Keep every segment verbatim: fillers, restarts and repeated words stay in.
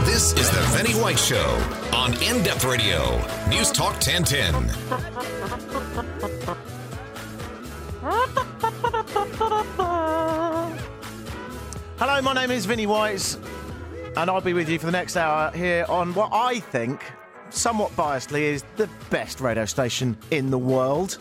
This is the Vinnie White Show on In-Depth Radio, News Talk ten ten. Hello, my name is Vinnie White, and I'll be with you for the next hour here on what I think, somewhat biasedly, is the best radio station in the world.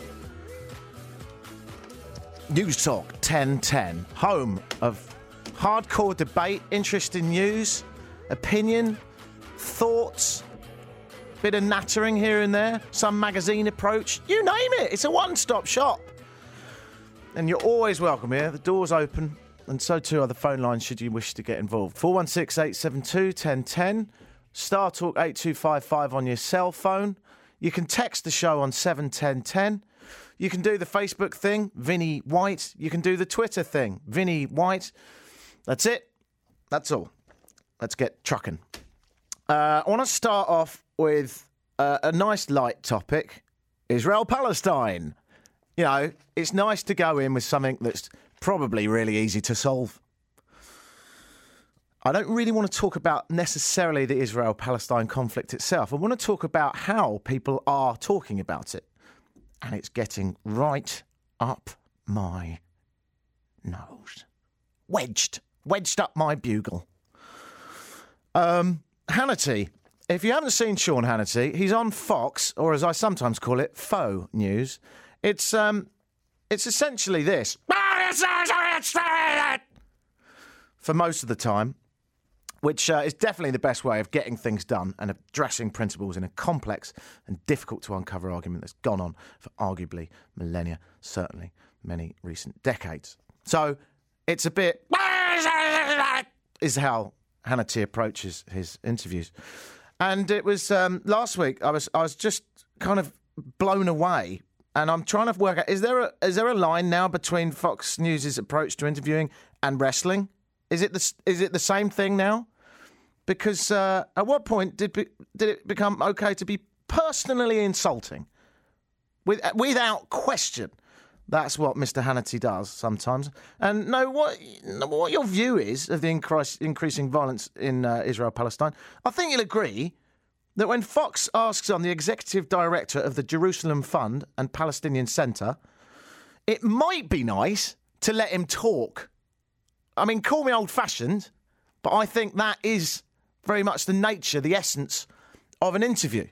News Talk ten ten, home of hardcore debate, interesting news, opinion, thoughts, bit of nattering here and there, some magazine approach, you name it. It's a one-stop shop. And you're always welcome here. The door's open, and so too are the phone lines should you wish to get involved. four one six, eight seven two, one zero one zero, Star Talk eight two five five on your cell phone. You can text the show on seven one zero one zero. You can do the Facebook thing, Vinnie White. You can do the Twitter thing, Vinnie White. That's it. That's all. Let's get trucking. Uh, I want to start off with uh, a nice light topic, Israel-Palestine. You know, it's nice to go in with something that's probably really easy to solve. I don't really want to talk about necessarily the Israel-Palestine conflict itself. I want to talk about how people are talking about it. And it's getting right up my nose. Wedged. Wedged up my bugle. Um, Hannity. If you haven't seen Sean Hannity, he's on Fox, or as I sometimes call it, Faux News. It's um, it's essentially this. For most of the time, which uh, is definitely the best way of getting things done and addressing principles in a complex and difficult to uncover argument that's gone on for arguably millennia, certainly many recent decades. So it's a bit... is how Hannity approaches his interviews. And it was um, last week, I was I was just kind of blown away, and I'm trying to work out, is there a, is there a line now between Fox News' approach to interviewing and wrestling? Is it the, is it the same thing now? Because uh, at what point did be, did it become okay to be personally insulting? With, without question. That's what Mister Hannity does sometimes. And no, what what your view is of the increase, increasing violence in uh, Israel-Palestine, I think you'll agree that when Fox asks on the executive director of the Jerusalem Fund and Palestinian Centre, it might be nice to let him talk. I mean, call me old-fashioned, but I think that is very much the nature, the essence of an interview.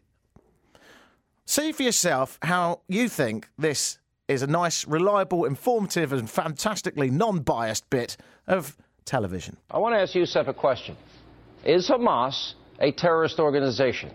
See for yourself how you think this is a nice, reliable, informative and fantastically non-biased bit of television. I want to ask Youssef a question. Is Hamas a terrorist organization?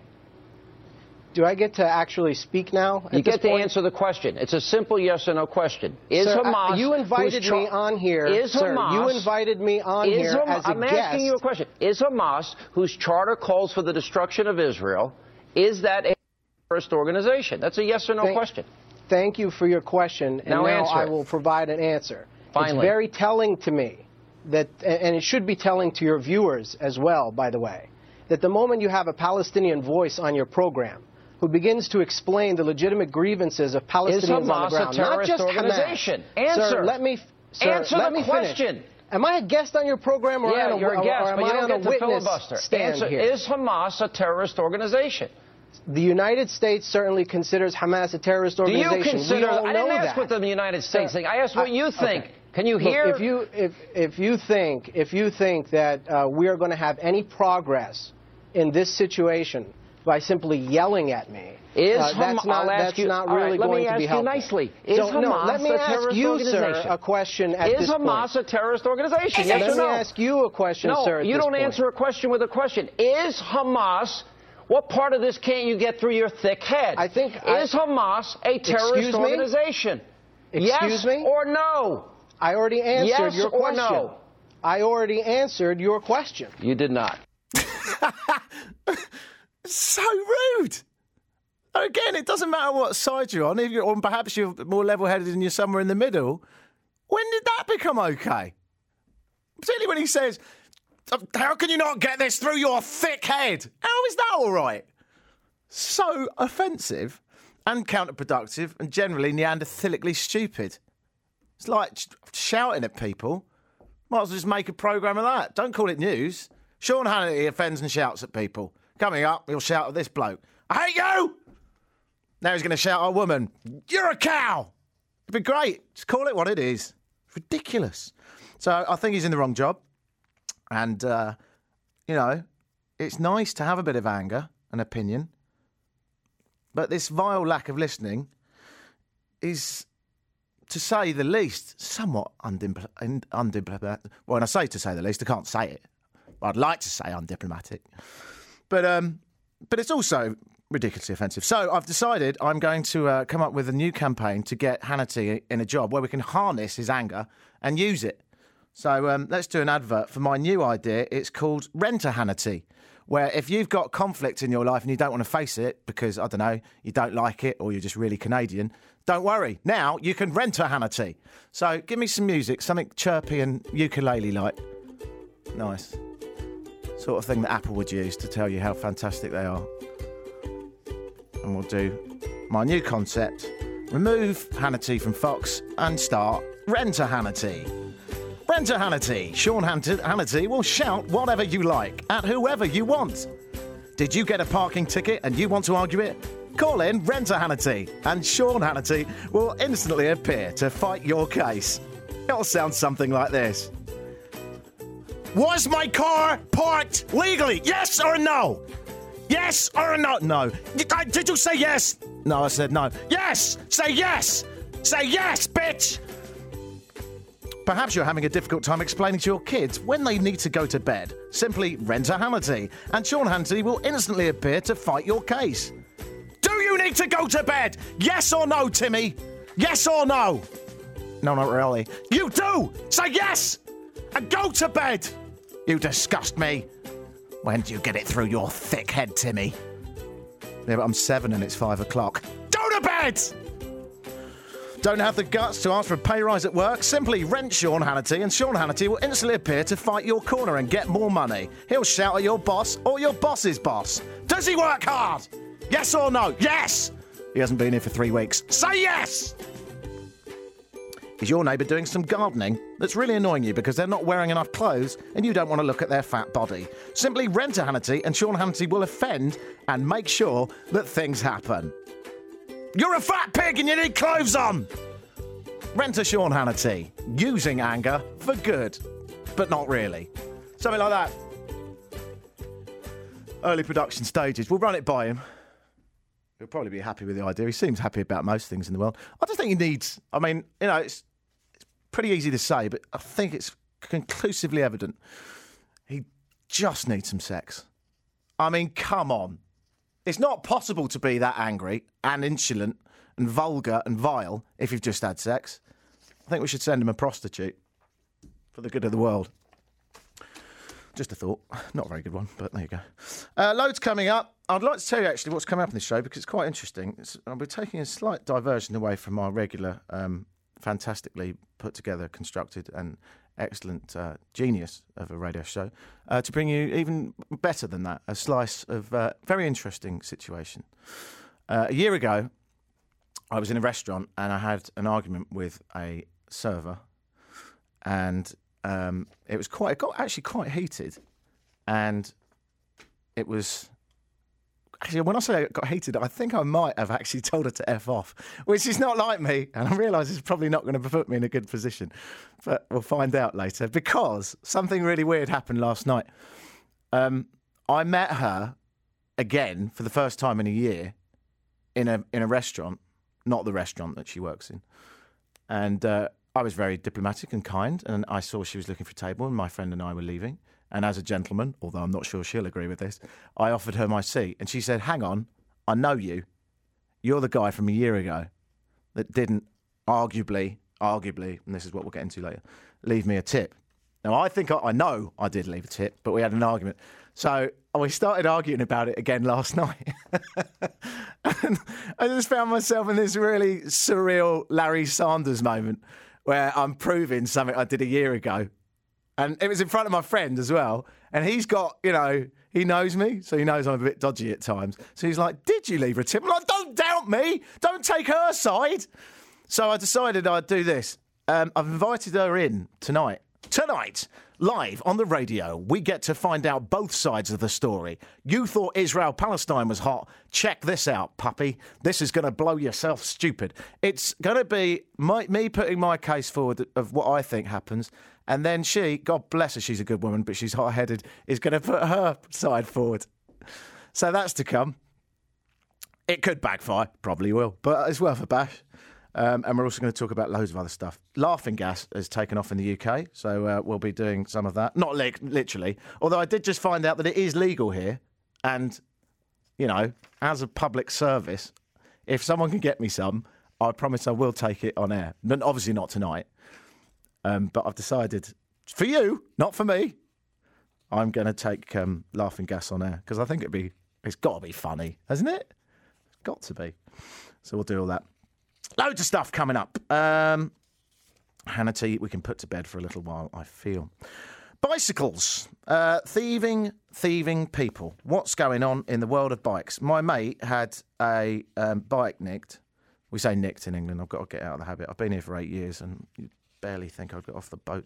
Do I get to actually speak now? You get to answer the question. It's a simple yes or no question. Is sir, Hamas... Uh, you invited char- me on here. Is sir, Hamas... You invited me on is here Ham- as a I'm guest. asking you a question. Is Hamas, whose charter calls for the destruction of Israel, is that a terrorist organization? That's a yes or no Thank- question. Thank you for your question, and now, now answer I it. will provide an answer. Finally. It's very telling to me, that, and it should be telling to your viewers as well, by the way, that the moment you have a Palestinian voice on your program who begins to explain the legitimate grievances of Palestinians is on the ground, a terrorist not just organization? Hamas. Answer. Sir, let me, sir, answer let the me question. Finish. Am I a guest on your program, or, yeah, on a, you're a guest, or am but you I don't on get a to witness filibuster. stand Answer, here? is Hamas a terrorist organization? The United States certainly considers Hamas a terrorist Do organization. you consider? We all I didn't know ask that. what the United States Sir, think. I asked what I, you think. Okay. Can you Look, hear? if you if if you think if you think that uh, we are going to have any progress in this situation by simply yelling at me, is uh, that's Hamas? not I'll ask that's you, not all really right, going let me to be ask helpful. you nicely. Is so, Hamas no, let me a ask terrorist you, organization? sir, a question at is this Hamas point. a terrorist organization? Yes let or no? me ask you a question, no, sir. At you this don't point. answer a question with a question. Is Hamas? What part of this can't you get through your thick head? I think is I, Hamas a terrorist excuse me? organization? Excuse yes me? or no? I already answered yes your question. Or no? I already answered your question. You did not. So rude. Again, it doesn't matter what side you're on, if you're, or perhaps you're more level-headed and you're somewhere in the middle. When did that become okay? Particularly when he says, how can you not get this through your thick head? How is that all right? So offensive and counterproductive and generally Neanderthalically stupid. It's like shouting at people. Might as well just make a programme of that. Don't call it news. Sean Hannity offends and shouts at people. Coming up, he'll shout at this bloke, I hate you! Now he's going to shout at a woman, you're a cow! It'd be great. Just call it what it is. It's ridiculous. So I think he's in the wrong job. And, uh, you know, it's nice to have a bit of anger and opinion. But this vile lack of listening is, to say the least, somewhat undiplomatic. Undipl- well, when I say to say the least, I can't say it. I'd like to say undiplomatic. But um, but it's also ridiculously offensive. So I've decided I'm going to uh, come up with a new campaign to get Hannity in a job where we can harness his anger and use it. So um, let's do an advert for my new idea. It's called Rent a Hannity, where if you've got conflict in your life and you don't want to face it because, I don't know, you don't like it or you're just really Canadian, don't worry. Now you can rent a Hannity. So give me some music, something chirpy and ukulele-like. Nice. Sort of thing that Apple would use to tell you how fantastic they are. And we'll do my new concept. Remove Hannity from Fox and start Rent a Hannity. Rent a Hannity. Sean Hannity will shout whatever you like at whoever you want. Did you get a parking ticket and you want to argue it? Call in Rent a Hannity and Sean Hannity will instantly appear to fight your case. It'll sound something like this. Was my car parked legally? Yes or no? Yes or no? No. Did you say yes? No, I said no. Yes! Say yes! Say yes, bitch! Perhaps you're having a difficult time explaining to your kids when they need to go to bed. Simply rent a Hannity, and Sean Hannity will instantly appear to fight your case. Do you need to go to bed? Yes or no, Timmy? Yes or no? No, not really. You do! Say yes! And go to bed! You disgust me. When do you get it through your thick head, Timmy? Yeah, but I'm seven and it's five o'clock. Go to bed! Don't have the guts to ask for a pay rise at work? Simply rent Sean Hannity and Sean Hannity will instantly appear to fight your corner and get more money. He'll shout at your boss or your boss's boss. Does he work hard? Yes or no? Yes! He hasn't been here for three weeks. Say yes! Is your neighbour doing some gardening that's really annoying you because they're not wearing enough clothes and you don't want to look at their fat body? Simply rent a Hannity and Sean Hannity will offend and make sure that things happen. You're a fat pig and you need clothes on! Rent a Sean Hannity. Using anger for good. But not really. Something like that. Early production stages. We'll run it by him. He'll probably be happy with the idea. He seems happy about most things in the world. I just think he needs... I mean, you know, it's, it's pretty easy to say, but I think it's conclusively evident. He just needs some sex. I mean, come on. It's not possible to be that angry and insolent and vulgar and vile if you've just had sex. I think we should send him a prostitute for the good of the world. Just a thought. Not a very good one, but there you go. Uh, loads coming up. I'd like to tell you, actually, what's coming up in this show, because it's quite interesting. It's, I'll be taking a slight diversion away from our regular, um, fantastically put together, constructed and excellent uh, genius of a radio show, uh, to bring you even better than that, a slice of uh, very interesting situation. Uh, a year ago, I was in a restaurant and I had an argument with a server, and um, it was quite, it got actually quite heated, and it was... Actually, when I say it got heated, I think I might have actually told her to F off, which is not like me, and I realise it's probably not going to put me in a good position. But we'll find out later, because something really weird happened last night. Um, I met her again for the first time in a year in a in a restaurant, not the restaurant that she works in. And uh, I was very diplomatic and kind, and I saw she was looking for a table, and my friend and I were leaving. And as a gentleman, although I'm not sure she'll agree with this, I offered her my seat. And she said, hang on, I know you. You're the guy from a year ago that didn't arguably, arguably, and this is what we'll get into later, leave me a tip. Now, I think I, I know I did leave a tip, but we had an argument. So we started arguing about it again last night. And I just found myself in this really surreal Larry Sanders moment where I'm proving something I did a year ago. And it was in front of my friend as well. And he's got, you know, he knows me, so he knows I'm a bit dodgy at times. So he's like, did you leave her a tip? I'm like, don't doubt me. Don't take her side. So I decided I'd do this. Um, I've invited her in tonight. Tonight live on the radio, we get to find out both sides of the story. You thought Israel-Palestine was hot. Check this out, puppy. This is going to blow yourself stupid. It's going to be my, me putting my case forward of what I think happens, and then she, God bless her, she's a good woman, but she's hot-headed, is going to put her side forward. So that's to come. It could backfire, probably will, but it's worth a bash. Um, and we're also going to talk about loads of other stuff. Laughing gas has taken off in the U K, so uh, we'll be doing some of that. Not li- literally, although I did just find out that it is legal here. And, you know, as a public service, if someone can get me some, I promise I will take it on air. But obviously not tonight. Um, but I've decided, for you, not for me, I'm going to take um, laughing gas on air, because I think it'd be, it's got to be funny, hasn't it? It's got to be. So we'll do all that. Loads of stuff coming up. Um, Hannity, we can put to bed for a little while, I feel. Bicycles. Uh, thieving, thieving people. What's going on in the world of bikes? My mate had a um, bike nicked. We say nicked in England. I've got to get out of the habit. I've been here for eight years and you barely think I'd get off the boat.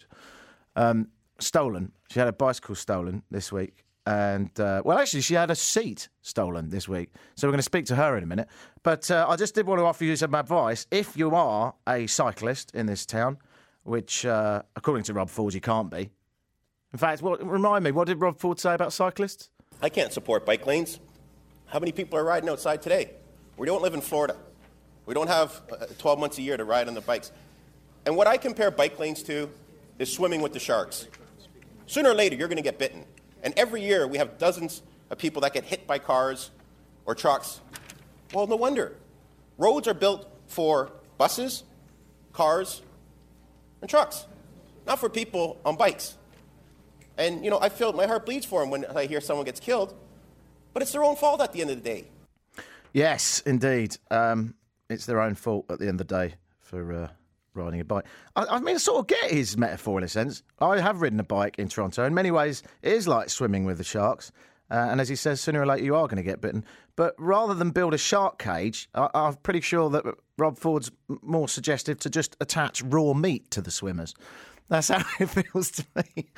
Um, stolen. She had a bicycle stolen this week. And, uh, well, actually, she had a seat stolen this week. So we're going to speak to her in a minute. But uh, I just did want to offer you some advice. If you are a cyclist in this town, which, uh, according to Rob Ford, you can't be. In fact, what, remind me, what did Rob Ford say about cyclists? I can't support bike lanes. How many people are riding outside today? We don't live in Florida. We don't have uh, twelve months a year to ride on the bikes. And what I compare bike lanes to is swimming with the sharks. Sooner or later, you're going to get bitten. And every year, we have dozens of people that get hit by cars or trucks. Well, no wonder. Roads are built for buses, cars, and trucks, not for people on bikes. And, you know, I feel my heart bleeds for them when I hear someone gets killed, but it's their own fault at the end of the day. Yes, indeed. Um, it's their own fault at the end of the day for uh, riding a bike. I, I mean, I sort of get his metaphor in a sense. I have ridden a bike in Toronto. In many ways, it is like swimming with the sharks. Uh, and as he says, sooner or later you are going to get bitten. But rather than build a shark cage, I, I'm pretty sure that Rob Ford's more suggestive to just attach raw meat to the swimmers. That's how it feels to me.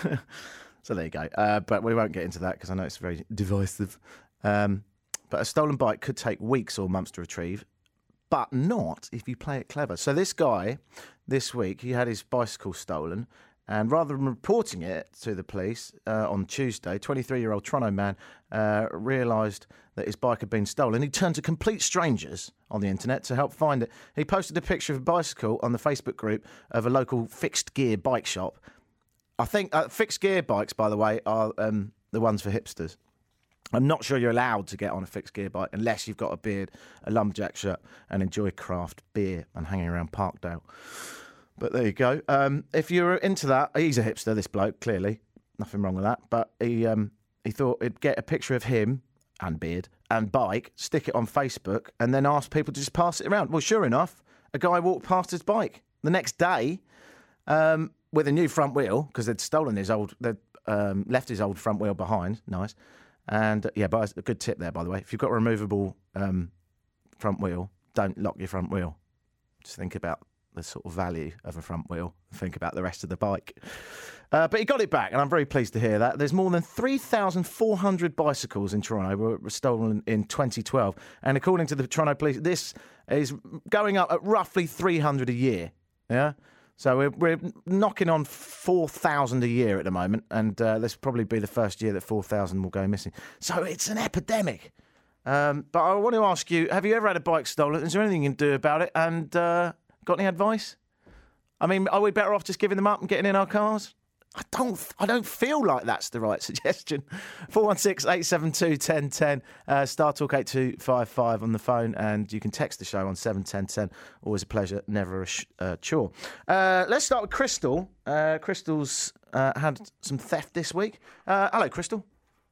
So there you go. Uh, but we won't get into that because I know it's very divisive. Um, but a stolen bike could take weeks or months to retrieve, but not if you play it clever. So this guy, this week, he had his bicycle stolen. And rather than reporting it to the police uh, on Tuesday, twenty-three-year-old Toronto man uh, realised that his bike had been stolen. He turned to complete strangers on the internet to help find it. He posted a picture of a bicycle on the Facebook group of a local fixed gear bike shop. I think uh, fixed gear bikes, by the way, are um, the ones for hipsters. I'm not sure you're allowed to get on a fixed gear bike unless you've got a beard, a lumberjack shirt, and enjoy craft beer and hanging around Parkdale. But there you go. Um, if you're into that, he's a hipster, this bloke, clearly. Nothing wrong with that. But he um, he thought he'd get a picture of him and beard and bike, stick it on Facebook, and then ask people to just pass it around. Well, sure enough, a guy walked past his bike the next day um, with a new front wheel because they'd stolen his old, they'd um, left his old front wheel behind. Nice. And, uh, yeah, but a good tip there, by the way. If you've got a removable um, front wheel, don't lock your front wheel. Just think about the sort of value of a front wheel. Think about the rest of the bike. Uh, but he got it back, and I'm very pleased to hear that. There's more than three thousand four hundred bicycles in Toronto were, were stolen in twenty twelve. And according to the Toronto Police, this is going up at roughly three hundred a year. Yeah? So we're, we're knocking on four thousand a year at the moment, and uh, this will probably be the first year that four thousand will go missing. So it's an epidemic. Um, but I want to ask you, have you ever had a bike stolen? Is there anything you can do about it? And uh, got any advice? I mean, are we better off just giving them up and getting in our cars? I don't I don't feel like that's the right suggestion. four one six, eight seven two, one zero one zero, uh, Star Talk eight two five five on the phone, and you can text the show on seven ten ten. Always a pleasure, never a sh- uh, chore. Uh, let's start with Crystal. Uh, Crystal's uh, had some theft this week. Uh, hello, Crystal.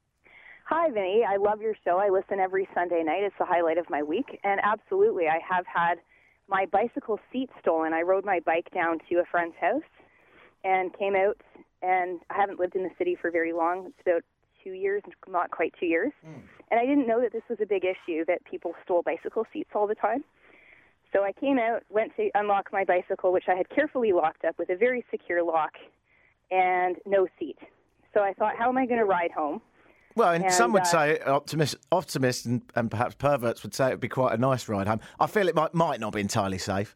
Hi, Vinny. I love your show. I listen every Sunday night. It's the highlight of my week. And absolutely, I have had my bicycle seat stolen. I rode my bike down to a friend's house and came out, and I haven't lived in the city for very long. It's about two years, not quite two years. Mm. And I didn't know that this was a big issue, that people stole bicycle seats all the time. So I came out, went to unlock my bicycle, which I had carefully locked up with a very secure lock, and no seat. So I thought, how am I going to ride home? Well, and, And, some would uh, say, optimists, optimists and, and perhaps perverts would say it would be quite a nice ride home. I feel it might might not be entirely safe.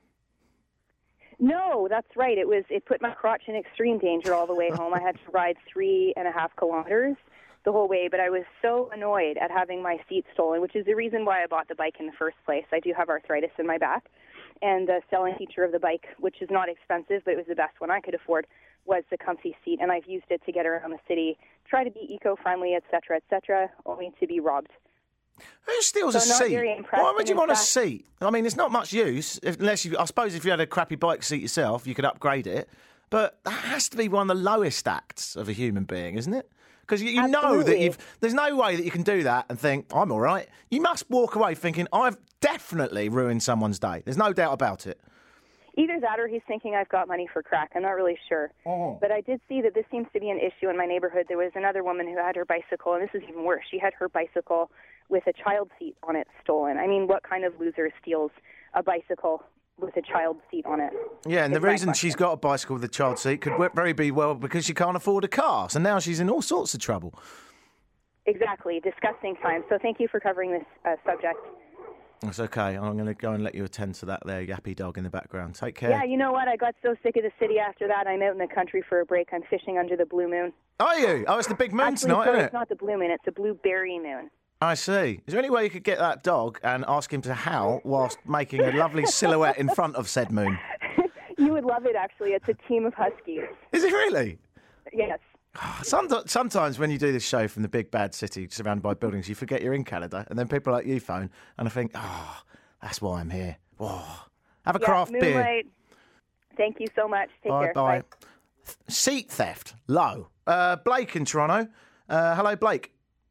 No, that's right. It was. It put my crotch in extreme danger all the way home. I had to ride three and a half kilometers the whole way, but I was so annoyed at having my seat stolen, which is the reason why I bought the bike in the first place. I do have arthritis in my back, and the selling feature of the bike, which is not expensive, but it was the best one I could afford, was the comfy seat, and I've used it to get around the city, try to be eco-friendly, et cetera, et cetera, only to be robbed. Who steals So a not seat? very impressed, Why would and you in want a fact- seat? I mean, it's not much use, if, unless you... I suppose if you had a crappy bike seat yourself, you could upgrade it. But that has to be one of the lowest acts of a human being, isn't it? Because you, you know that Absolutely. you've... There's no way that you can do that and think, I'm all right. You must walk away thinking, I've definitely ruined someone's day. There's no doubt about it. Either that or he's thinking I've got money for crack. I'm not really sure. Oh. But I did see that this seems to be an issue in my neighborhood. There was another woman who had her bicycle, and this is even worse. She had her bicycle with a child seat on it stolen. I mean, what kind of loser steals a bicycle with a child seat on it? Yeah, and the Is my reason question. she's got a bicycle with a child seat could w- very be well because she can't afford a car. So now she's in all sorts of trouble. Exactly. Disgusting times. So thank you for covering this uh, subject. It's okay. I'm going to go and let you attend to that there yappy dog in the background. Take care. Yeah, you know what? I got so sick of the city after that. I'm out in the country for a break. I'm fishing under the blue moon. Are you? Oh, it's the big moon Actually, tonight, sorry, isn't it's it? not the blue moon. It's the blueberry moon. I see. Is there any way you could get that dog and ask him to howl whilst making a lovely silhouette in front of said moon? You would love it, actually. It's a team of huskies. Is it really? Yes. Sometimes, sometimes when you do this show from the big bad city surrounded by buildings, you forget you're in Canada, and then people like you phone, and I think, oh, that's why I'm here. Oh, have a Yeah, craft beer. Moonlight. Thank you so much. Take Bye care. bye. Bye. Seat theft, low. Uh, Blake in Toronto. Uh, hello, Blake.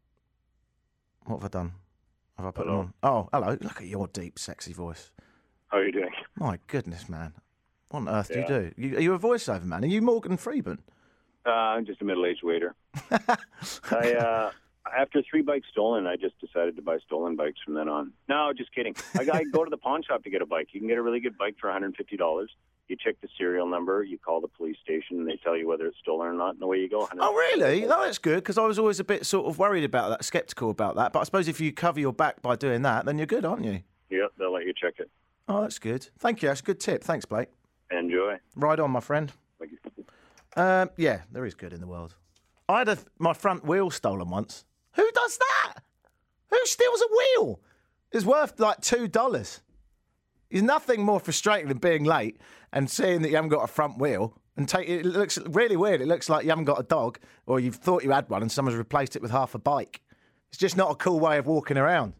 What have I done? Have I put Hello. them on? Oh, hello. Look at your deep, sexy voice. How are you doing? My goodness, man. What on earth Yeah. do you do? You, are you a voiceover man? Are you Morgan Freeman? Uh, I'm just a middle-aged waiter. I, uh, after three bikes stolen, I just decided to buy stolen bikes from then on. No, just kidding. I, I go to the pawn shop to get a bike. You can get a really good bike for one hundred fifty dollars. You check the serial number, you call the police station, and they tell you whether it's stolen or not, and away you go. Oh, really? No, that's good, because I was always a bit sort of worried about that, sceptical about that. But I suppose if you cover your back by doing that, then you're good, aren't you? Yeah, they'll let you check it. Oh, that's good. Thank you. That's a good tip. Thanks, Blake. Enjoy. Right on, my friend. Thank you. Um, yeah, there is good in the world. I had a, my front wheel stolen once. Who does that? Who steals a wheel? It's worth like two dollars. There's nothing more frustrating than being late and seeing that you haven't got a front wheel and take it. It looks really weird. It looks like you haven't got a dog, or you've thought you had one and someone's replaced it with half a bike. It's just not a cool way of walking around.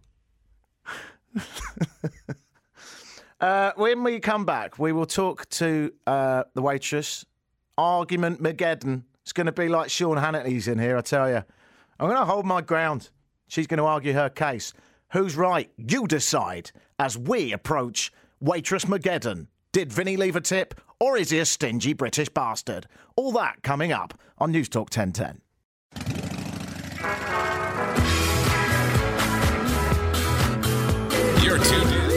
uh, when we come back, we will talk to uh, the waitress. Argument Mageddon. It's going to be like Sean Hannity's in here, I tell you. I'm going to hold my ground. She's going to argue her case. Who's right? You decide as we approach Waitress Mageddon. Did Vinny leave a tip, or is he a stingy British bastard? All that coming up on News Talk ten ten. You're tuned in.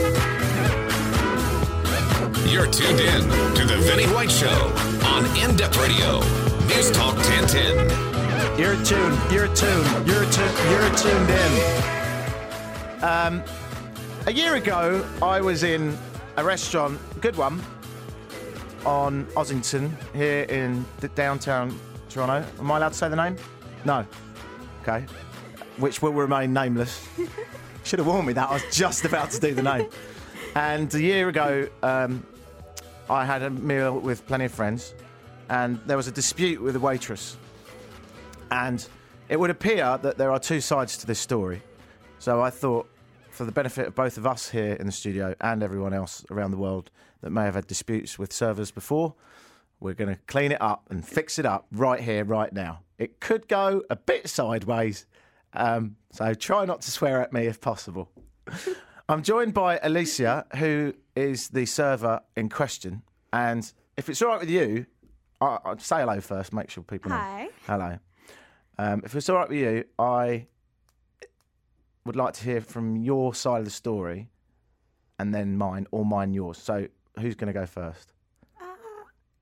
You're tuned in to the Vinny White Show on In-Depth Radio. News Talk ten ten. You're tuned. You're tuned. You're tuned. You're tuned in. Um, a year ago, I was in a restaurant, a good one, on Ossington here in the downtown Toronto. Am I allowed to say the name? No. Okay. Which will remain nameless. Should have warned me that. I was just about to do the name. And a year ago, um, I had a meal with plenty of friends, and there was a dispute with the waitress. And it would appear that there are two sides to this story. So I thought, for the benefit of both of us here in the studio and everyone else around the world that may have had disputes with servers before, we're going to clean it up and fix it up right here, right now. It could go a bit sideways, um, so try not to swear at me if possible. I'm joined by Alicia, who is the server in question. And if it's all right with you, I, I'll say hello first, make sure people know. Hi. Hello. Um, if it's all right with you, I would like to hear from your side of the story and then mine, or mine yours. So who's going to go first? Uh, you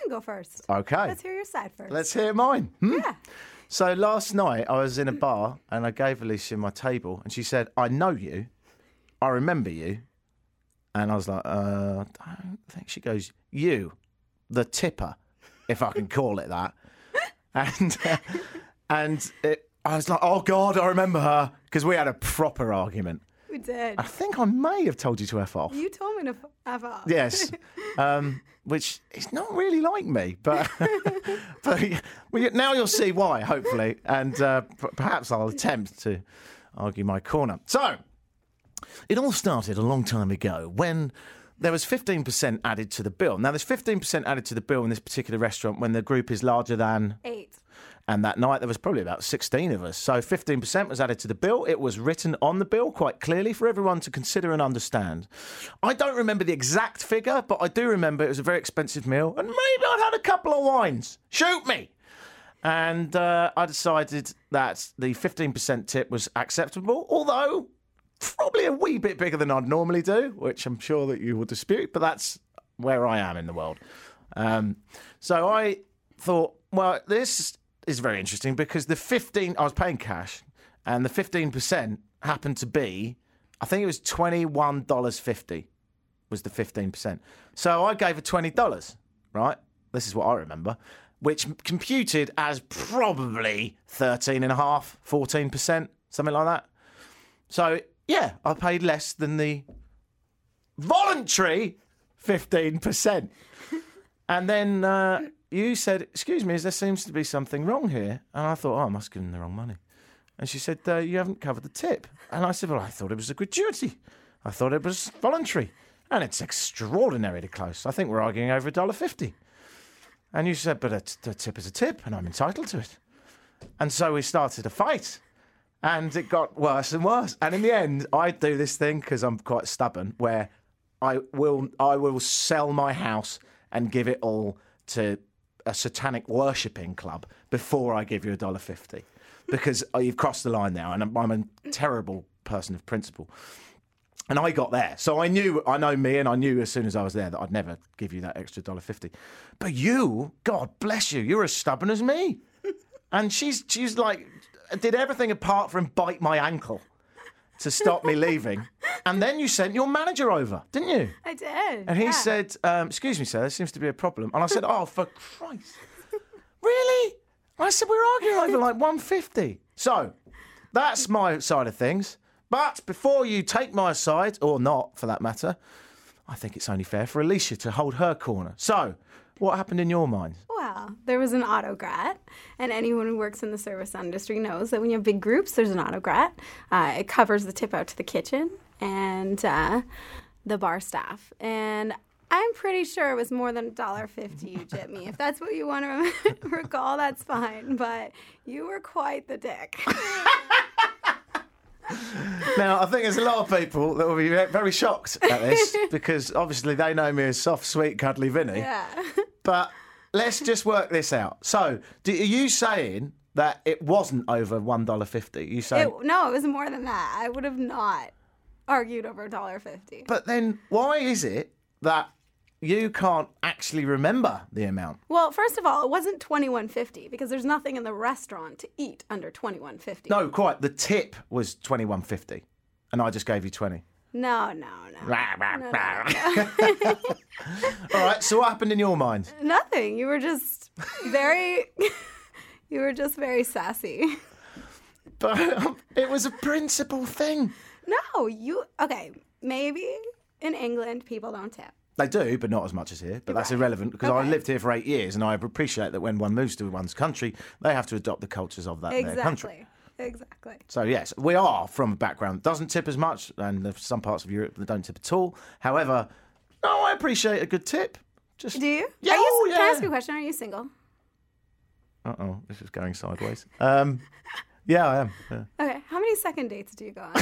can go first. Okay. Let's hear your side first. Let's hear mine. Hmm? Yeah. So last night I was in a bar and I gave Alicia my table and she said, I know you. I remember you. And I was like, uh, I don't think. She goes, you, the tipper, if I can call it that. And uh, and it, I was like, oh, God, I remember her. Because we had a proper argument. We did. I think I may have told you to F off. You told me to F off. Yes. Um, which is not really like me. But, but well, now you'll see why, hopefully. And uh, p- perhaps I'll attempt to argue my corner. So, it all started a long time ago when there was fifteen percent added to the bill. Now, there's fifteen percent added to the bill in this particular restaurant when the group is larger than... Eight. And that night there was probably about sixteen of us. So fifteen percent was added to the bill. It was written on the bill quite clearly for everyone to consider and understand. I don't remember the exact figure, but I do remember it was a very expensive meal. And maybe I'd had a couple of wines. Shoot me! And uh, I decided that the fifteen percent tip was acceptable, although probably a wee bit bigger than I'd normally do, which I'm sure that you will dispute, but that's where I am in the world. Um, so I thought, well, this is very interesting because the fifteen, I was paying cash, and the fifteen percent happened to be, I think it was twenty-one dollars fifty was the fifteen percent. So I gave her twenty dollars, right? This is what I remember, which computed as probably thirteen and a half, fourteen percent, something like that. So, yeah, I paid less than the voluntary fifteen percent. And then uh, you said, excuse me, there seems to be something wrong here. And I thought, oh, I must have given the wrong money. And she said, uh, you haven't covered the tip. And I said, well, I thought it was a gratuity. I thought it was voluntary. And it's extraordinarily close. I think we're arguing over one dollar fifty. And you said, but a, t- a tip is a tip, and I'm entitled to it. And so we started a fight. And it got worse and worse. And in the end, I do this thing, because I'm quite stubborn, where I will I will sell my house and give it all to a satanic worshipping club before I give you a dollar fifty. Because you've crossed the line now, and I'm, I'm a terrible person of principle. And I got there. So I knew, I know me, and I knew as soon as I was there that I'd never give you that extra dollar fifty. But you, God bless you, you're as stubborn as me. And she's she's like... did everything apart from bite my ankle to stop me leaving. And then you sent your manager over, didn't you? I did. And he yeah. said, um, excuse me, sir, there seems to be a problem. And I said, oh, for Christ. Really? I said, we're arguing over like one fifty. So, that's my side of things. But before you take my side, or not for that matter, I think it's only fair for Alicia to hold her corner. So, what happened in your mind? Well, there was an autograt, and anyone who works in the service industry knows that when you have big groups, there's an autograt. Uh, it covers the tip out to the kitchen and uh, the bar staff. And I'm pretty sure it was more than one dollar fifty you jipped me. If that's what you want to recall, that's fine. But you were quite the dick. Now, I think there's a lot of people that will be very shocked at this because obviously they know me as soft, sweet, cuddly Vinny. Yeah. But let's just work this out. So, do, are you saying that it wasn't over one dollar fifty? You saying It, no, it was more than that. I would have not argued over one dollar fifty. But then why is it that you can't actually remember the amount? Well, first of all, it wasn't twenty-one fifty because there's nothing in the restaurant to eat under twenty-one fifty. No, quite. The tip was twenty-one fifty, and I just gave you twenty. No, no, no. Rah, rah, no, rah. no, no. All right, so what happened in your mind? Nothing. You were just very, you were just very sassy. But um, it was a principal thing. No, you, okay, maybe in England people don't tip. They do, but not as much as here. But that's Right. irrelevant because Okay. I lived here for eight years and I appreciate that when one moves to one's country, they have to adopt the cultures of that their country. Exactly. Exactly. So, yes, we are from a background that doesn't tip as much, and there's some parts of Europe that don't tip at all. However, no, I appreciate a good tip. Just Do you? Yeah, Are you oh, Can I yeah. ask you a question? Are you single? Uh-oh, this is going sideways. Um, yeah, I am. Yeah. Okay. How many second dates do you go on?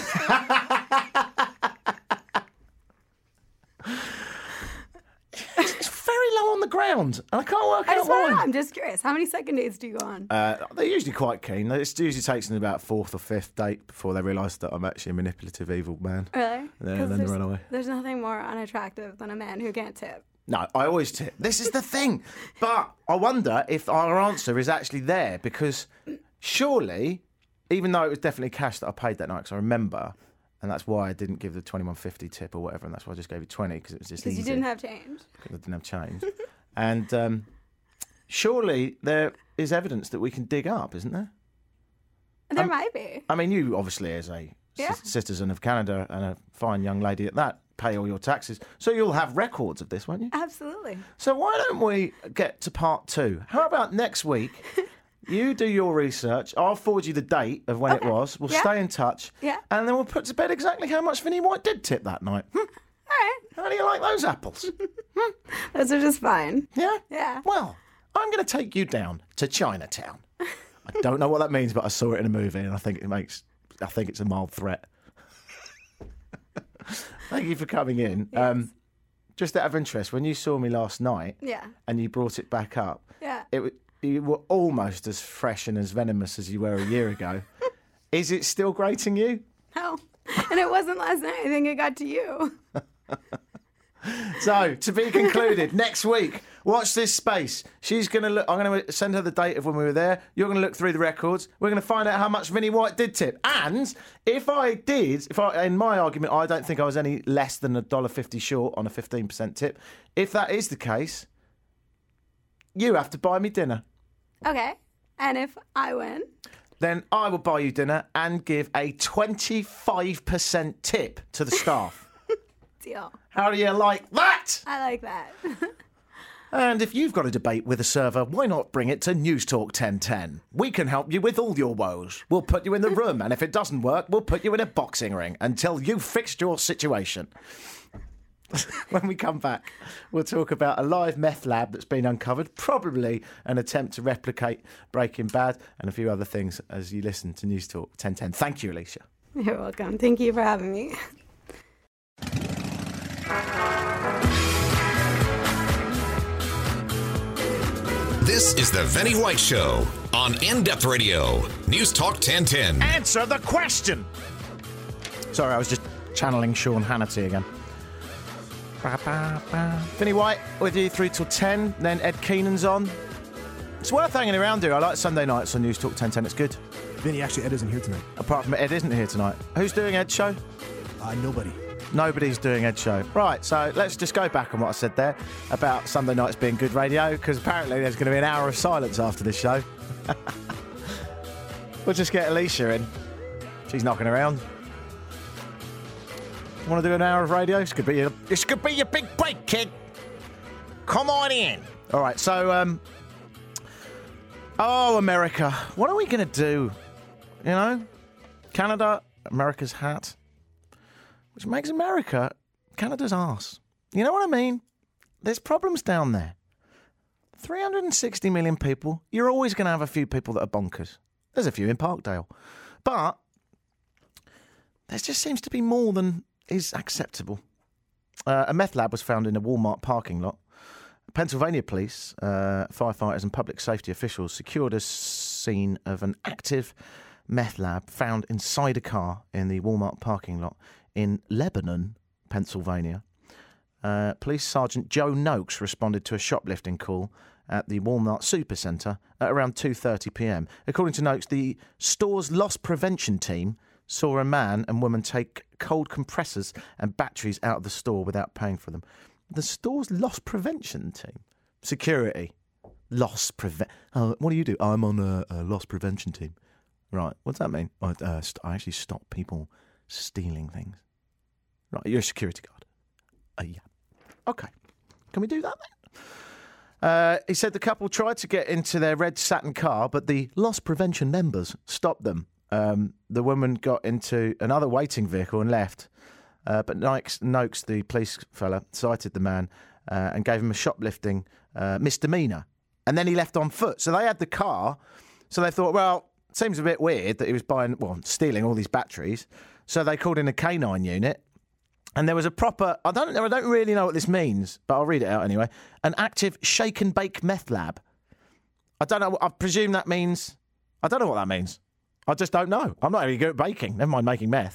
It's very low on the ground, and I can't work I out just want to know. why. I'm just curious. How many second dates do you go on? Uh, they're usually quite keen. It usually takes them about fourth or fifth date before they realise that I'm actually a manipulative, evil man. Really? Yeah, 'Cause then they there's, run away. There's nothing more unattractive than a man who can't tip. No, I always tip. This is the thing. But I wonder if our answer is actually there, because surely, even though it was definitely cash that I paid that night, because I remember, and that's why I didn't give the twenty-one fifty tip or whatever, and that's why I just gave you twenty, because it was just easy. Because you didn't have change. Because I didn't have change. And um, surely there is evidence that we can dig up, isn't there? There um, might be. I mean, you obviously, as a Yeah. c- citizen of Canada and a fine young lady at that, pay all your taxes, so you'll have records of this, won't you? Absolutely. So why don't we get to part two? How about next week? You do your research. I'll forward you the date of when Okay. it was. We'll Yeah. stay in touch. Yeah. And then we'll put to bed exactly how much Vinnie White did tip that night. Hmm. All right. How do you like those apples? Those are just fine. Yeah? Yeah. Well, I'm going to take you down to Chinatown. I don't know what that means, but I saw it in a movie and I think it makes, I think it's a mild threat. Thank you for coming in. Yes. Um, just out of interest, when you saw me last night Yeah. and you brought it back up, Yeah. it w- you were almost as fresh and as venomous as you were a year ago. Is it still grating you? No. And it wasn't last night. I think it got to you. So, to be concluded, next week, watch this space. She's going to look, I'm going to send her the date of when we were there. You're going to look through the records. We're going to find out how much Vinnie White did tip. And if I did, if I, in my argument, I don't think I was any less than one dollar fifty short on a fifteen percent tip. If that is the case, you have to buy me dinner. Okay. And if I win, Then I will buy you dinner and give a twenty-five percent tip to the staff. deal. How do you like that? I like that. And if you've got a debate with a server, why not bring it to News Talk ten ten? We can help you with all your woes. We'll put you in the room, and if it doesn't work, we'll put you in a boxing ring until you've fixed your situation. When we come back, we'll talk about a live meth lab that's been uncovered, probably an attempt to replicate Breaking Bad, and a few other things as you listen to News Talk ten ten. Thank you, Alicia. You're welcome. Thank you for having me. This is the Vinnie White Show on In-Depth Radio, News Talk ten ten. Answer the question! Sorry, I was just channeling Sean Hannity again. Ba, ba, ba. Vinnie White with you through till ten, then Ed Keenan's on. It's worth hanging around here. I like Sunday nights on News Talk ten ten, it's good. Vinny, actually, Ed isn't here tonight. Apart from Ed isn't here tonight. Who's doing Ed's show? Uh, nobody. Nobody's doing Ed's show. Right, so let's just go back on what I said there about Sunday nights being good radio, because apparently there's going to be an hour of silence after this show. We'll just get Alicia in. She's knocking around. Want to do an hour of radio? This could be your, this could be your big break, kid. Come on in. All right, so, um... oh, America. What are we going to do? You know? Canada, America's hat. Which makes America Canada's arse. You know what I mean? There's problems down there. three hundred sixty million people. You're always going to have a few people that are bonkers. There's a few in Parkdale. But there just seems to be more than is acceptable. Uh, a meth lab was found in a Walmart parking lot. Pennsylvania police, uh, firefighters and public safety officials secured a scene of an active meth lab found inside a car in the Walmart parking lot in Lebanon, Pennsylvania. Uh, Police Sergeant Joe Noakes responded to a shoplifting call at the Walmart Supercenter at around two thirty p.m. According to Noakes, the store's loss prevention team saw a man and woman take cold compressors and batteries out of the store without paying for them. The store's loss prevention team? Security. Loss prevent... Oh, what do you do? I'm on a, a loss prevention team. Right, what's that mean? I, uh, st- I actually stop people stealing things. Right, you're a security guard. Uh, yeah. Okay. Can we do that then? Uh, he said the couple tried to get into their red satin car, but the loss prevention members stopped them. Um, the woman got into another waiting vehicle and left. Uh, but Noakes, Noakes, the police fella, cited the man uh, and gave him a shoplifting uh, misdemeanour. And then he left on foot. So they had the car. So they thought, well, it seems a bit weird that he was buying, well, stealing all these batteries. So they called in a canine unit. And there was a proper, I don't know, I don't really know what this means, but I'll read it out anyway. An active shake and bake meth lab. I don't know, I presume that means, I don't know what that means. I just don't know. I'm not really good at baking, never mind making meth.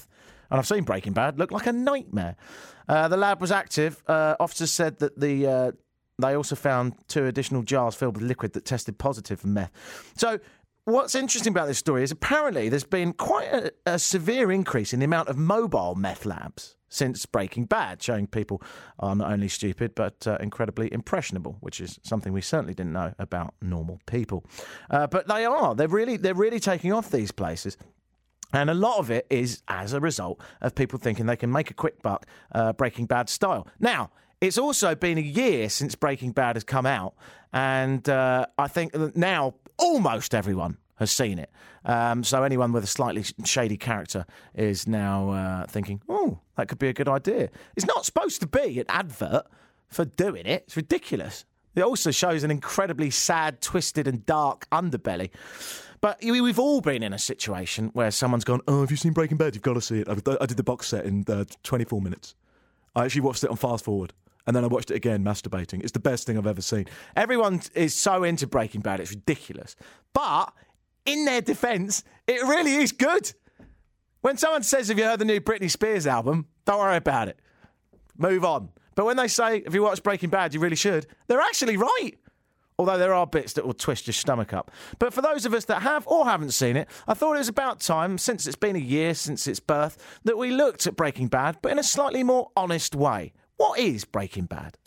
and I've seen Breaking Bad, looked like a nightmare. Uh, the lab was active. Uh, officers said that the uh, they also found two additional jars filled with liquid that tested positive for meth. So what's interesting about this story is apparently there's been quite a, a severe increase in the amount of mobile meth labs since Breaking Bad, showing people are not only stupid but uh, incredibly impressionable, which is something we certainly didn't know about normal people. Uh, but they are. They're really, they're really taking off these places. And a lot of it is as a result of people thinking they can make a quick buck uh, Breaking Bad style. Now, it's also been a year since Breaking Bad has come out, and uh, I think that now almost everyone has seen it. Um, so anyone with a slightly shady character is now uh, thinking, oh, that could be a good idea. It's not supposed to be an advert for doing it. It's ridiculous. It also shows an incredibly sad, twisted and dark underbelly. But we've all been in a situation where someone's gone, oh, have you seen Breaking Bad? You've got to see it. I did the box set in uh, twenty-four minutes. I actually watched it on fast forward. And then I watched it again, masturbating. It's the best thing I've ever seen. Everyone is so into Breaking Bad, it's ridiculous. But in their defence, it really is good. When someone says, have you heard the new Britney Spears album? Don't worry about it. Move on. But when they say, if you watch Breaking Bad, you really should, they're actually right. Although there are bits that will twist your stomach up. But for those of us that have or haven't seen it, I thought it was about time, since it's been a year since its birth, that we looked at Breaking Bad, but in a slightly more honest way. What is Breaking Bad?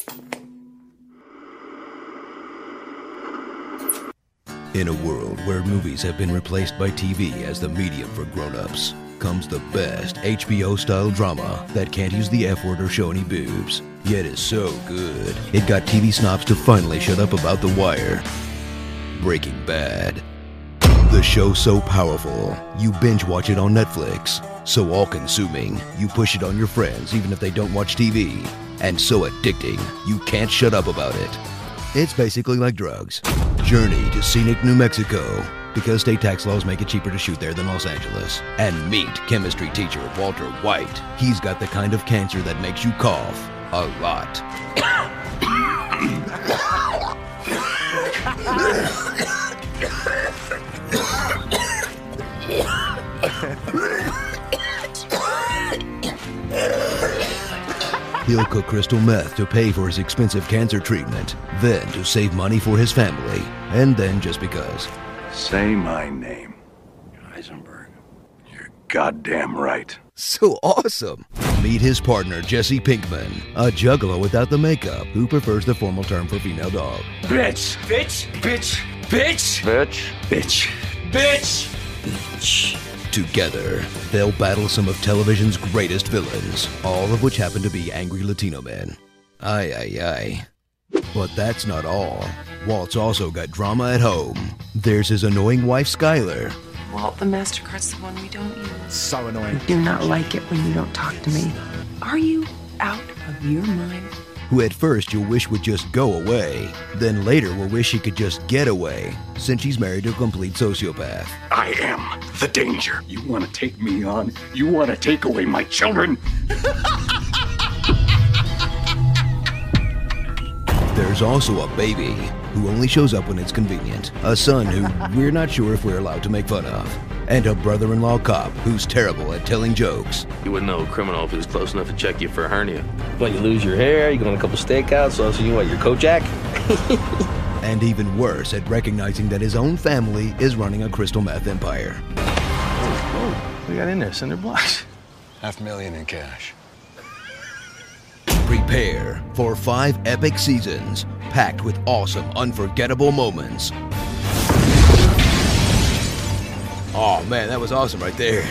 In a world where movies have been replaced by T V as the medium for grown-ups, comes the best H B O-style drama that can't use the F word or show any boobs, yet is so good it got T V snobs to finally shut up about The Wire. Breaking Bad. The show's so powerful, you binge watch it on Netflix. So all-consuming, you push it on your friends even if they don't watch T V. And so addicting, you can't shut up about it. It's basically like drugs. Journey to scenic New Mexico, because state tax laws make it cheaper to shoot there than Los Angeles. And meet chemistry teacher Walter White. He's got the kind of cancer that makes you cough a lot. He'll cook crystal meth to pay for his expensive cancer treatment, then to save money for his family, and then just because. Say my name, Heisenberg. You're goddamn right. So awesome. Meet his partner, Jesse Pinkman, a juggalo without the makeup who prefers the formal term for female dog. Bitch! Bitch! Bitch! Bitch! Bitch! Bitch! Bitch! Bitch! Together, they'll battle some of television's greatest villains, all of which happen to be angry Latino men. Aye, aye, aye. But that's not all. Walt's also got drama at home. There's his annoying wife, Skylar. Walt, the MasterCard's the one we don't use. So annoying. I do not like it when you don't talk to me. Are you out of your mind? Who at first you'll wish would just go away, then later will wish he could just get away, since she's married to a complete sociopath. I am the danger. You want to take me on? You want to take away my children? There's also a baby who only shows up when it's convenient, a son who we're not sure if we're allowed to make fun of, and a brother-in-law cop who's terrible at telling jokes. You wouldn't know a criminal if he was close enough to check you for a hernia. But you lose your hair, you go on a couple stakeouts, so, so you what, you're Kojak? And even worse at recognizing that his own family is running a crystal meth empire. Whoa, whoa. We got in there, cinder blocks. Half a million in cash. Prepare for five epic seasons, packed with awesome, unforgettable moments. Oh man, that was awesome right there.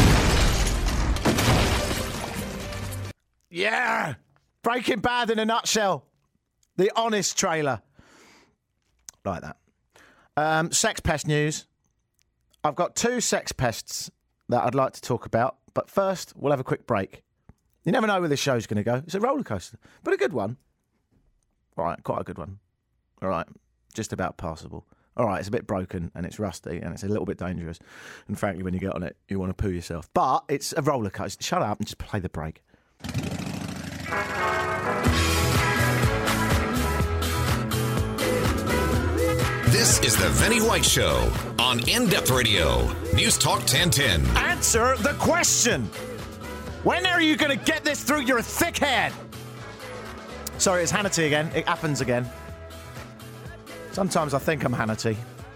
Yeah! Breaking Bad in a nutshell. The honest trailer. Like that. Um, sex pest news. I've got two sex pests that I'd like to talk about, but first we'll have a quick break. You never know where this show's going to go. It's a roller coaster, but a good one. All right, quite a good one. All right, just about passable. All right, it's a bit broken and it's rusty and it's a little bit dangerous. And frankly, when you get on it, you want to poo yourself. But it's a roller coaster. Shut up and just play the break. This is the Vinnie White Show on In Depth Radio, News Talk ten ten. Answer the question. When are you going to get this through your thick head? Sorry, it's Hannity again. It happens again. Sometimes I think I'm Hannity.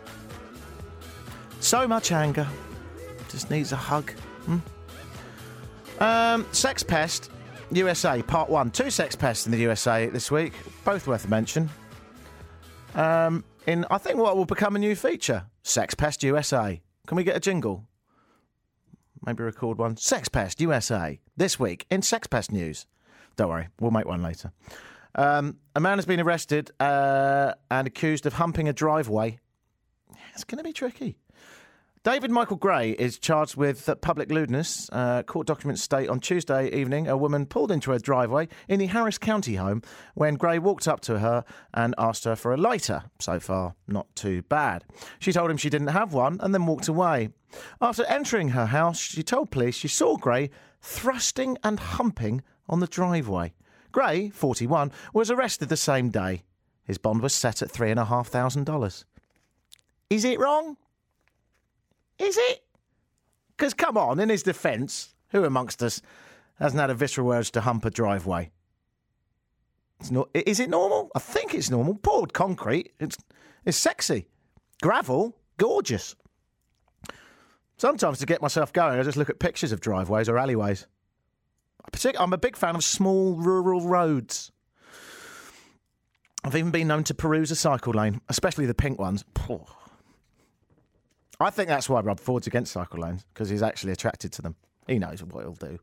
So much anger. Just needs a hug. Hmm? Um, Sex Pest, U S A, Part one. Two sex pests in the U S A this week. Both worth a mention. Um, in, I think, what will become a new feature. Sex Pest U S A. Can we get a jingle? Maybe record one. Sex Pest U S A. This week in Sex Pest News. Don't worry, we'll make one later. Um, a man has been arrested uh, and accused of humping a driveway. It's going to be tricky. David Michael Gray is charged with uh, public lewdness. Uh, court documents state on Tuesday evening a woman pulled into her driveway in the Harris County home when Gray walked up to her and asked her for a lighter. So far, not too bad. She told him she didn't have one and then walked away. After entering her house, she told police she saw Gray thrusting and humping on the driveway. Gray, forty-one, was arrested the same day. His bond was set at three thousand five hundred dollars. Is it wrong? Is it? Because, come on, in his defence, who amongst us hasn't had a visceral urge to hump a driveway? It's not, is it normal? I think it's normal. Poured concrete, it's, it's sexy. Gravel, gorgeous. Sometimes to get myself going, I just look at pictures of driveways or alleyways. I'm a big fan of small rural roads. I've even been known to peruse a cycle lane, especially the pink ones. I think that's why Rob Ford's against cycle lanes, because he's actually attracted to them. He knows what he'll do.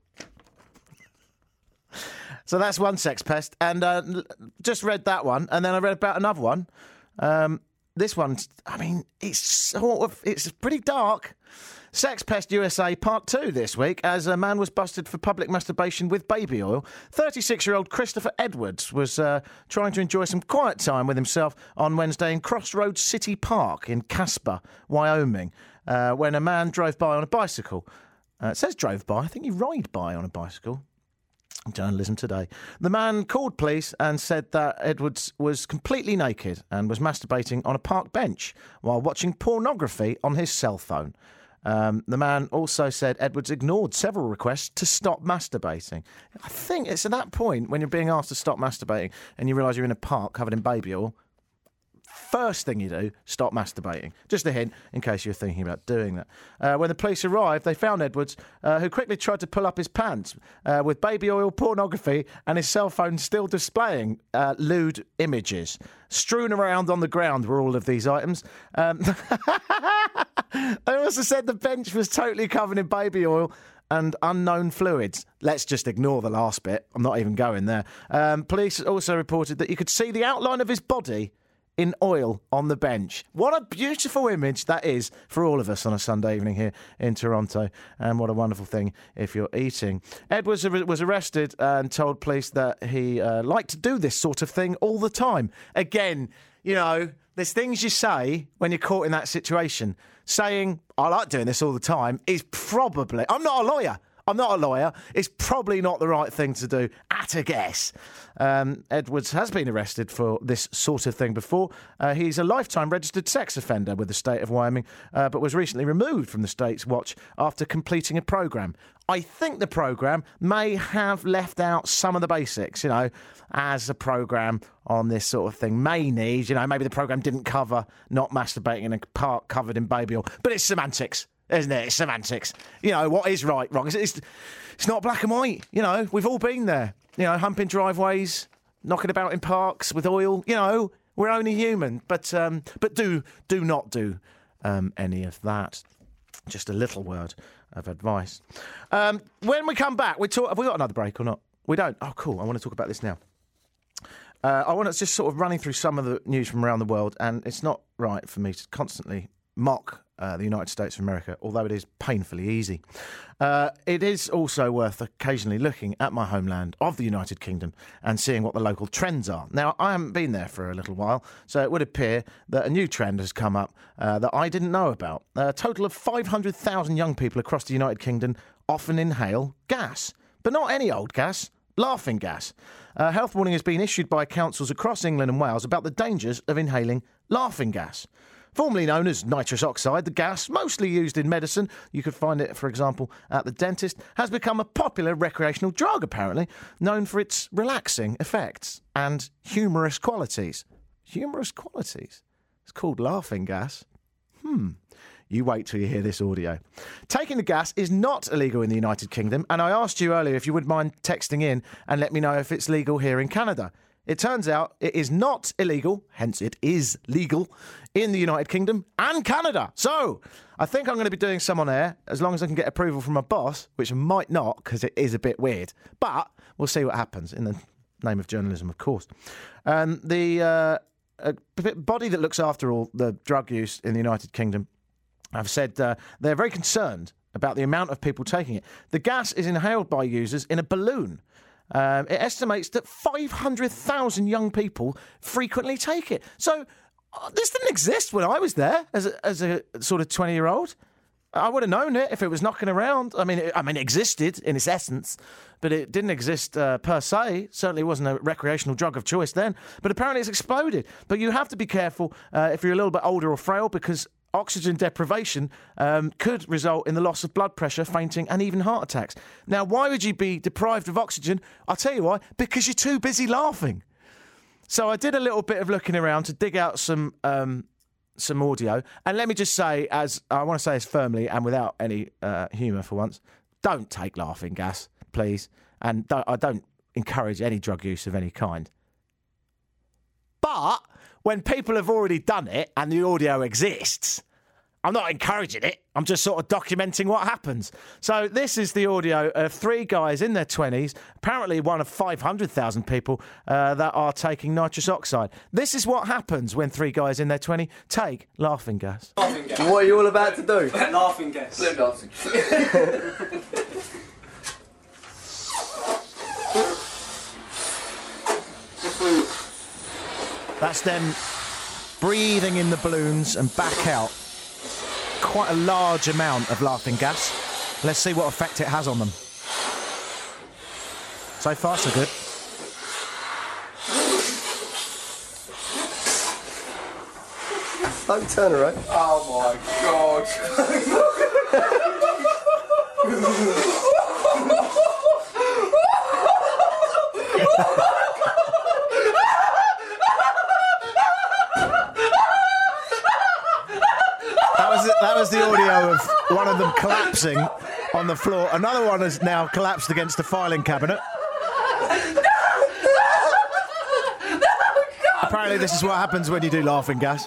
So that's one sex pest. And uh, just read that one, and then I read about another one. Um, this one, I mean, it's sort of, it's pretty dark. Sex Pest U S A Part two this week, as a man was busted for public masturbation with baby oil. thirty-six-year-old Christopher Edwards was uh, trying to enjoy some quiet time with himself on Wednesday in Crossroads City Park in Casper, Wyoming, uh, when a man drove by on a bicycle. Uh, it says drove by. I think he rode by on a bicycle. Journalism Today. The man called police and said that Edwards was completely naked and was masturbating on a park bench while watching pornography on his cell phone. Um, the man also said Edwards ignored several requests to stop masturbating. I think it's at that point when you're being asked to stop masturbating and you realise you're in a park covered in baby oil, first thing you do, stop masturbating. Just a hint, in case you're thinking about doing that. Uh, when the police arrived, they found Edwards, uh, who quickly tried to pull up his pants uh, with baby oil, pornography and his cell phone still displaying uh, lewd images. Strewn around on the ground were all of these items. Um, they also said the bench was totally covered in baby oil and unknown fluids. Let's just ignore the last bit. I'm not even going there. Um, police also reported that you could see the outline of his body in oil on the bench. What a beautiful image that is for all of us on a Sunday evening here in Toronto. And what a wonderful thing if you're eating. Edwards was arrested and told police that he uh, liked to do this sort of thing all the time. Again, you know, there's things you say when you're caught in that situation. Saying, I like doing this all the time, is probably... I'm not a lawyer. I'm not a lawyer. It's probably not the right thing to do, at a guess. Um, Edwards has been arrested for this sort of thing before. Uh, he's a lifetime registered sex offender with the state of Wyoming, uh, but was recently removed from the state's watch after completing a programme. I think the programme may have left out some of the basics, you know, as a programme on this sort of thing may need. You know, maybe the programme didn't cover not masturbating in a park covered in baby oil, but it's semantics. Isn't it? It's semantics. You know, what is right, wrong? It's, it's, it's not black and white. You know, we've all been there. You know, humping driveways, knocking about in parks with oil. You know, we're only human. But um, but do do not do um, any of that. Just a little word of advice. Um, when we come back, we talk. Have we got another break or not? We don't. Oh, cool. I want to talk about this now. Uh, I want to just sort of running through some of the news from around the world, and it's not right for me to constantly mock Uh, the United States of America, although it is painfully easy. Uh, it is also worth occasionally looking at my homeland of the United Kingdom and seeing what the local trends are. Now, I haven't been there for a little while, so it would appear that a new trend has come up uh, that I didn't know about. A total of five hundred thousand young people across the United Kingdom often inhale gas, but not any old gas. Laughing gas. A health warning has been issued by councils across England and Wales about the dangers of inhaling laughing gas. Formerly known as nitrous oxide, the gas, mostly used in medicine, you could find it, for example, at the dentist, has become a popular recreational drug, apparently, known for its relaxing effects and humorous qualities. Humorous qualities? It's called laughing gas. Hmm. You wait till you hear this audio. Taking the gas is not illegal in the United Kingdom, and I asked you earlier if you would mind texting in and let me know if it's legal here in Canada. It turns out it is not illegal, hence it is legal, in the United Kingdom and Canada. So, I think I'm going to be doing some on air, as long as I can get approval from my boss, which I might not, because it is a bit weird. But we'll see what happens, in the name of journalism, of course. Um, the uh, a body that looks after all the drug use in the United Kingdom have said uh, they're very concerned about the amount of people taking it. The gas is inhaled by users in a balloon. Um, it estimates that five hundred thousand young people frequently take it. So uh, this didn't exist when I was there as a, as a sort of twenty-year-old. I would have known it if it was knocking around. I mean, it, I mean, it existed in its essence, but it didn't exist uh, per se. Certainly wasn't a recreational drug of choice then. But apparently it's exploded. But you have to be careful uh, if you're a little bit older or frail, because oxygen deprivation um, could result in the loss of blood pressure, fainting and even heart attacks. Now, why would you be deprived of oxygen? I'll tell you why. Because you're too busy laughing. So I did a little bit of looking around to dig out some um, some audio. And let me just say, as I want to say as firmly and without any uh, humour for once, don't take laughing gas, please. And don't, I don't encourage any drug use of any kind. But when people have already done it and the audio exists, I'm not encouraging it. I'm just sort of documenting what happens. So this is the audio of three guys in their twenties, apparently one of five hundred thousand people uh, that are taking nitrous oxide. This is what happens when three guys in their twenties take laughing gas. Laughing gas. What are you all about to do? Laughing gas. Blue dancing. That's them breathing in the balloons and back out. Quite a large amount of laughing gas. Let's see what effect it has on them. So far, so good. Don't turn around. Oh my god. That was it, that was the audio of one of them collapsing on the floor. Another one has now collapsed against the filing cabinet. Apparently this is what happens when you do laughing gas.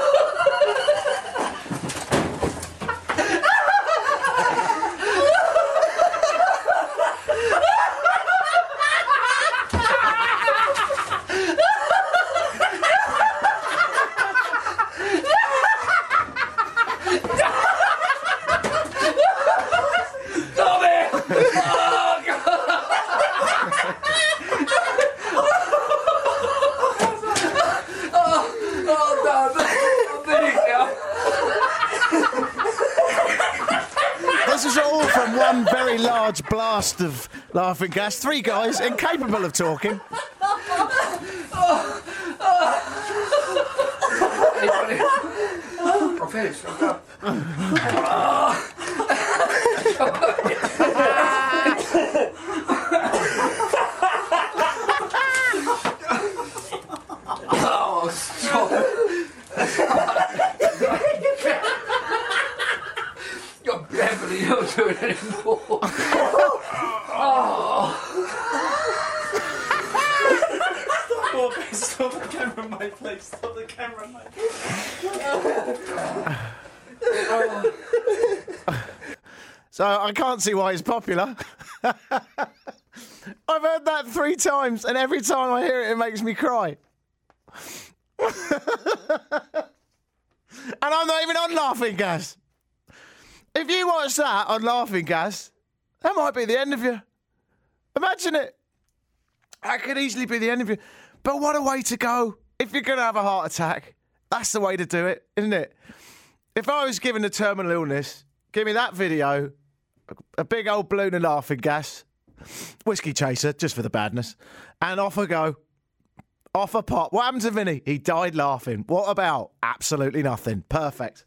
Blast of laughing gas. Three guys incapable of talking. I'm finished. I'm done. Oh, stop. You're Beverly, you're not doing it anymore. Stop the camera, mate, please. Stop the camera, mate. So I can't see why it's popular. I've heard that three times, and every time I hear it, it makes me cry. And I'm not even on laughing gas. If you watch that on laughing gas, that might be the end of you. Imagine it. That could easily be the end of you. But what a way to go. If you're going to have a heart attack, that's the way to do it, isn't it? If I was given a terminal illness, give me that video, a big old balloon of laughing gas, whiskey chaser, just for the badness, and off I go. Off a pop. What happened to Vinny? He died laughing. What about? Absolutely nothing. Perfect.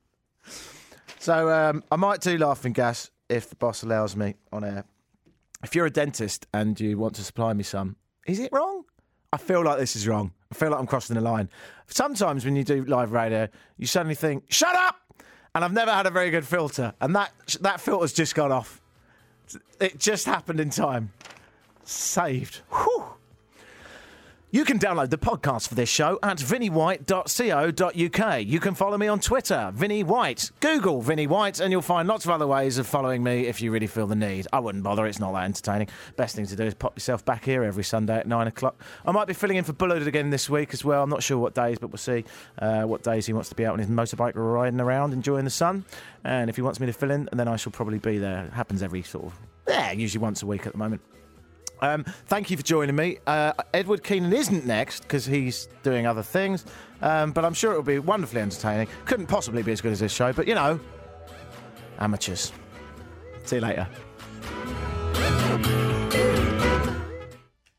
So um, I might do laughing gas if the boss allows me on air. If you're a dentist and you want to supply me some, is it wrong? I feel like this is wrong. I feel like I'm crossing the line. Sometimes when you do live radio, you suddenly think, shut up! And I've never had a very good filter. And that that filter's just gone off. It just happened in time. Saved. Whew. You can download the podcast for this show at vinnie white dot co dot uk. You can follow me on Twitter, Vinnie White. Google Vinnie White, and you'll find lots of other ways of following me if you really feel the need. I wouldn't bother, it's not that entertaining. Best thing to do is pop yourself back here every Sunday at nine o'clock. I might be filling in for Bullard again this week as well. I'm not sure what days, but we'll see uh, what days he wants to be out on his motorbike riding around, enjoying the sun. And if he wants me to fill in, then I shall probably be there. It happens every sort of, yeah, usually once a week at the moment. Um, thank you for joining me. Uh, Edward Keenan isn't next because he's doing other things, um, but I'm sure it'll be wonderfully entertaining. Couldn't possibly be as good as this show, but you know, amateurs. See you later.